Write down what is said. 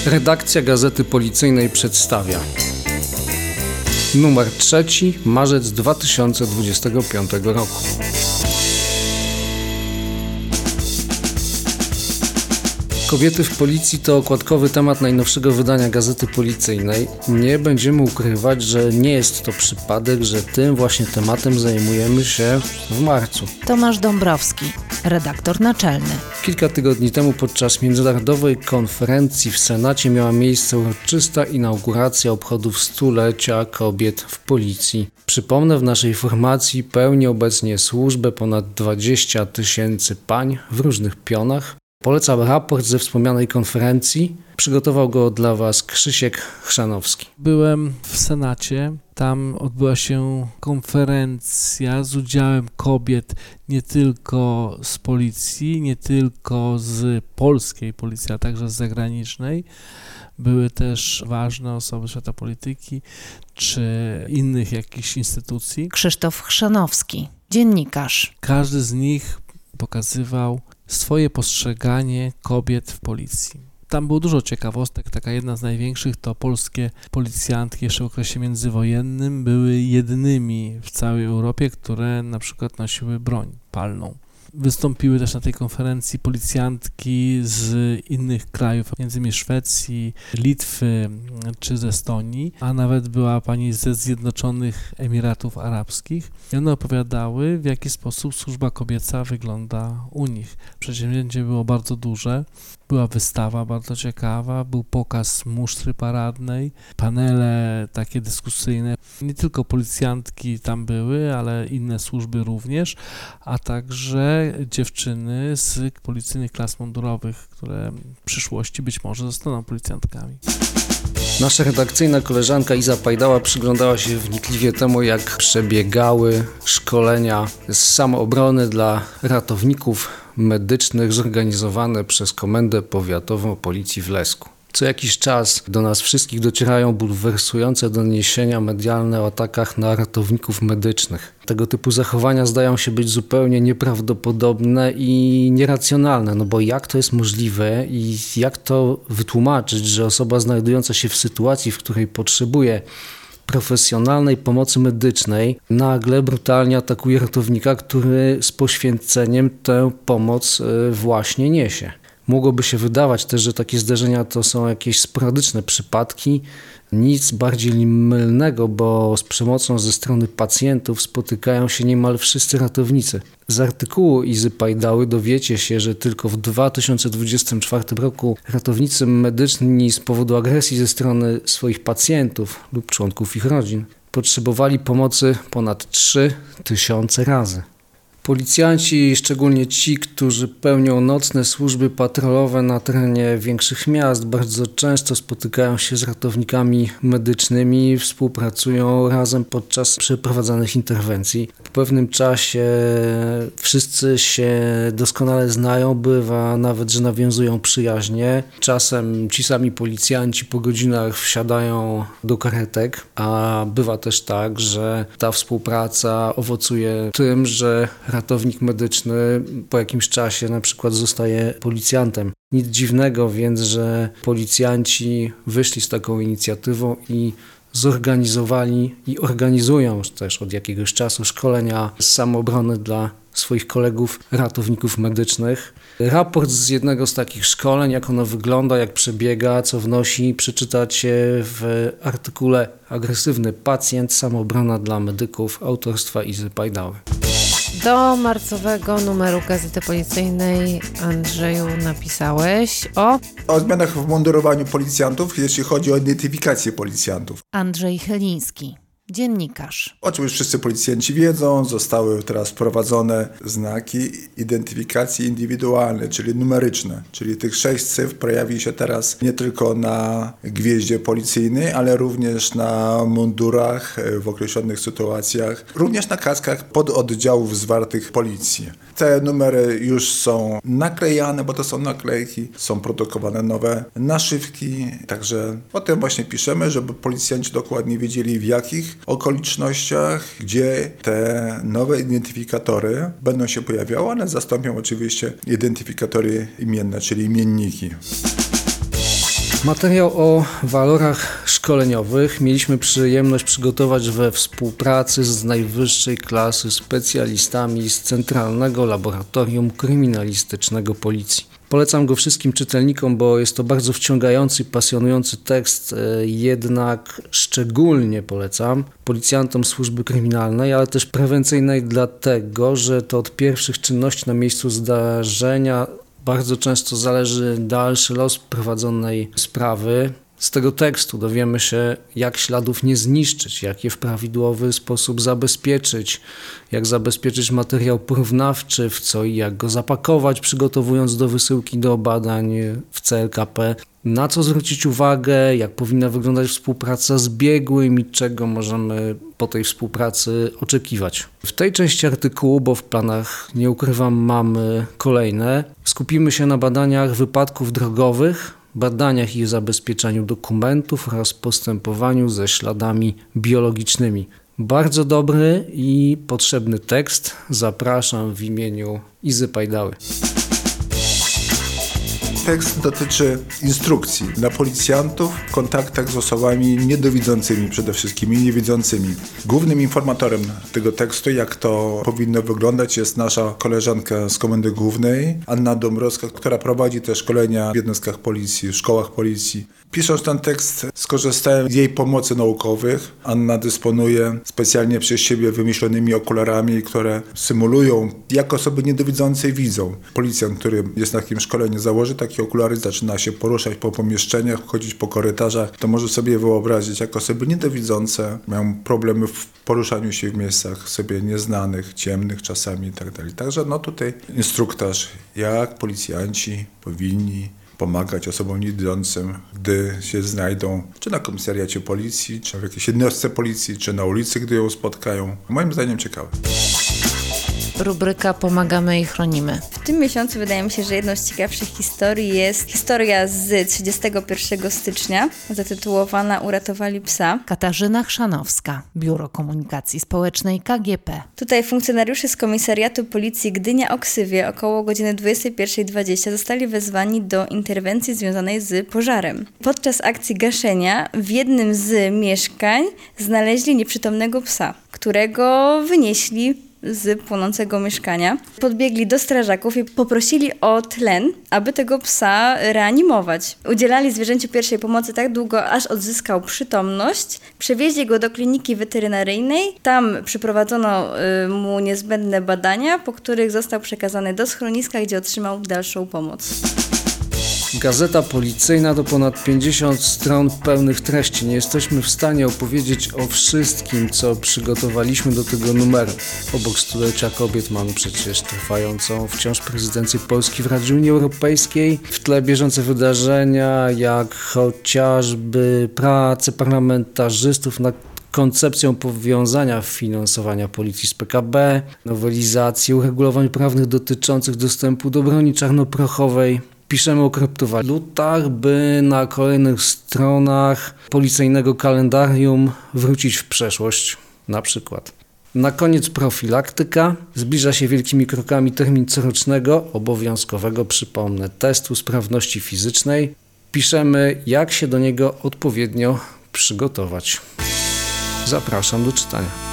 Redakcja Gazety Policyjnej przedstawia numer 3, marzec 2025 roku. Kobiety w policji to okładkowy temat najnowszego wydania Gazety Policyjnej. Nie będziemy ukrywać, że nie jest to przypadek, że tym właśnie tematem zajmujemy się w marcu. Tomasz Dąbrowski, redaktor naczelny. Kilka tygodni temu podczas międzynarodowej konferencji w Senacie miała miejsce uroczysta inauguracja obchodów 100-lecia kobiet w policji. Przypomnę, w naszej formacji pełni obecnie służbę ponad 20 000 pań w różnych pionach. Polecam raport ze wspomnianej konferencji. Przygotował go dla Was Krzysiek Chrzanowski. Byłem w Senacie. Tam odbyła się konferencja z udziałem kobiet nie tylko z policji, nie tylko z polskiej policji, a także z zagranicznej. Były też ważne osoby świata polityki czy innych jakichś instytucji. Krzysztof Chrzanowski, dziennikarz. Każdy z nich pokazywał swoje postrzeganie kobiet w policji. Tam było dużo ciekawostek, taka jedna z największych to polskie policjantki jeszcze w okresie międzywojennym były jedynymi w całej Europie, które na przykład nosiły broń palną. Wystąpiły też na tej konferencji policjantki z innych krajów, między innymi Szwecji, Litwy czy z Estonii, a nawet była pani ze Zjednoczonych Emiratów Arabskich. I one opowiadały, w jaki sposób służba kobieca wygląda u nich. Przedsięwzięcie było bardzo duże, była wystawa bardzo ciekawa, był pokaz musztry paradnej, panele takie dyskusyjne. Nie tylko policjantki tam były, ale inne służby również, a także dziewczyny z policyjnych klas mundurowych, które w przyszłości być może zostaną policjantkami. Nasza redakcyjna koleżanka Iza Pajdała przyglądała się wnikliwie temu, jak przebiegały szkolenia z samoobrony dla ratowników medycznych zorganizowane przez Komendę Powiatową Policji w Lesku. Co jakiś czas do nas wszystkich docierają bulwersujące doniesienia medialne o atakach na ratowników medycznych. Tego typu zachowania zdają się być zupełnie nieprawdopodobne i nieracjonalne, no bo jak to jest możliwe i jak to wytłumaczyć, że osoba znajdująca się w sytuacji, w której potrzebuje profesjonalnej pomocy medycznej, nagle brutalnie atakuje ratownika, który z poświęceniem tę pomoc właśnie niesie. Mogłoby się wydawać też, że takie zdarzenia to są jakieś sporadyczne przypadki, nic bardziej mylnego, bo z przemocą ze strony pacjentów spotykają się niemal wszyscy ratownicy. Z artykułu Izy Pajdały dowiecie się, że tylko w 2024 roku ratownicy medyczni z powodu agresji ze strony swoich pacjentów lub członków ich rodzin potrzebowali pomocy ponad 3000 razy. Policjanci, szczególnie ci, którzy pełnią nocne służby patrolowe na terenie większych miast, bardzo często spotykają się z ratownikami medycznymi, współpracują razem podczas przeprowadzanych interwencji. Po pewnym czasie wszyscy się doskonale znają, bywa nawet, że nawiązują przyjaźnie. Czasem ci sami policjanci po godzinach wsiadają do karetek, a bywa też tak, że ta współpraca owocuje tym, że ratownik medyczny po jakimś czasie na przykład zostaje policjantem. Nic dziwnego więc, że policjanci wyszli z taką inicjatywą i zorganizowali i organizują też od jakiegoś czasu szkolenia z samoobrony dla swoich kolegów ratowników medycznych. Raport z jednego z takich szkoleń, jak ono wygląda, jak przebiega, co wnosi, przeczytacie w artykule Agresywny pacjent, samoobrona dla medyków autorstwa Izy Pajdały. Do marcowego numeru Gazety Policyjnej, Andrzeju, napisałeś o zmianach w mundurowaniu policjantów, jeśli chodzi o identyfikację policjantów. Andrzej Chyliński, dziennikarz. O czym już wszyscy policjanci wiedzą, zostały teraz wprowadzone znaki identyfikacji indywidualnej, czyli numeryczne. Czyli tych 6 cyfr pojawi się teraz nie tylko na gwieździe policyjnej, ale również na mundurach w określonych sytuacjach, również na kaskach pododdziałów zwartych policji. Te numery już są naklejane, bo to są naklejki, są produkowane nowe naszywki, także o tym właśnie piszemy, żeby policjanci dokładnie wiedzieli, w jakich okolicznościach, gdzie te nowe identyfikatory będą się pojawiały, one zastąpią oczywiście identyfikatory imienne, czyli imienniki. Materiał o walorach szkoleniowych mieliśmy przyjemność przygotować we współpracy z najwyższej klasy specjalistami z Centralnego Laboratorium Kryminalistycznego Policji. Polecam go wszystkim czytelnikom, bo jest to bardzo wciągający i pasjonujący tekst, jednak szczególnie polecam policjantom służby kryminalnej, ale też prewencyjnej, dlatego że to od pierwszych czynności na miejscu zdarzenia bardzo często zależy dalszy los prowadzonej sprawy. Z tego tekstu dowiemy się, jak śladów nie zniszczyć, jak je w prawidłowy sposób zabezpieczyć, jak zabezpieczyć materiał porównawczy, w co i jak go zapakować, przygotowując do wysyłki do badań w CLKP, na co zwrócić uwagę, jak powinna wyglądać współpraca z biegłym i czego możemy po tej współpracy oczekiwać. W tej części artykułu, bo w planach, nie ukrywam, mamy kolejne, skupimy się na badaniach wypadków drogowych, badaniach i zabezpieczaniu dokumentów oraz postępowaniu ze śladami biologicznymi. Bardzo dobry i potrzebny tekst. Zapraszam w imieniu Izy Pajdały. Tekst dotyczy instrukcji dla policjantów w kontaktach z osobami niedowidzącymi, przede wszystkim i niewidzącymi. Głównym informatorem tego tekstu, jak to powinno wyglądać, jest nasza koleżanka z Komendy Głównej, Anna Dąbrowska, która prowadzi te szkolenia w jednostkach policji, w szkołach policji. Pisząc ten tekst, skorzystałem z jej pomocy naukowych. Anna dysponuje specjalnie przez siebie wymyślonymi okularami, które symulują, jak osoby niedowidzące widzą. Policjant, który jest na takim szkoleniu, założy takie okulary, zaczyna się poruszać po pomieszczeniach, chodzić po korytarzach, to może sobie wyobrazić, jak osoby niedowidzące mają problemy w poruszaniu się w miejscach sobie nieznanych, ciemnych czasami itd. Także tutaj instruktaż, jak policjanci powinni pomagać osobom niewidzącym, gdy się znajdą czy na komisariacie policji, czy w jakiejś jednostce policji, czy na ulicy, gdy ją spotkają. Moim zdaniem ciekawe. Rubryka Pomagamy i chronimy. W tym miesiącu wydaje mi się, że jedną z ciekawszych historii jest historia z 31 stycznia, zatytułowana Uratowali psa. Katarzyna Chrzanowska, Biuro Komunikacji Społecznej KGP. Tutaj funkcjonariusze z Komisariatu Policji Gdynia-Oksywie około godziny 21:20 zostali wezwani do interwencji związanej z pożarem. Podczas akcji gaszenia w jednym z mieszkań znaleźli nieprzytomnego psa, którego wynieśli z płonącego mieszkania. Podbiegli do strażaków i poprosili o tlen, aby tego psa reanimować. Udzielali zwierzęciu pierwszej pomocy tak długo, aż odzyskał przytomność. Przewieźli go do kliniki weterynaryjnej. Tam przeprowadzono mu niezbędne badania, po których został przekazany do schroniska, gdzie otrzymał dalszą pomoc. Gazeta policyjna to ponad 50 stron pełnych treści. Nie jesteśmy w stanie opowiedzieć o wszystkim, co przygotowaliśmy do tego numeru. Obok stulecia kobiet mamy przecież trwającą wciąż prezydencję Polski w Radzie Unii Europejskiej. W tle bieżące wydarzenia, jak chociażby prace parlamentarzystów nad koncepcją powiązania finansowania policji z PKB, nowelizacji uregulowań prawnych dotyczących dostępu do broni czarnoprochowej. Piszemy o kryptowalutach, by na kolejnych stronach policyjnego kalendarium wrócić w przeszłość, na przykład. Na koniec profilaktyka. Zbliża się wielkimi krokami termin corocznego, obowiązkowego, przypomnę, testu sprawności fizycznej. Piszemy, jak się do niego odpowiednio przygotować. Zapraszam do czytania.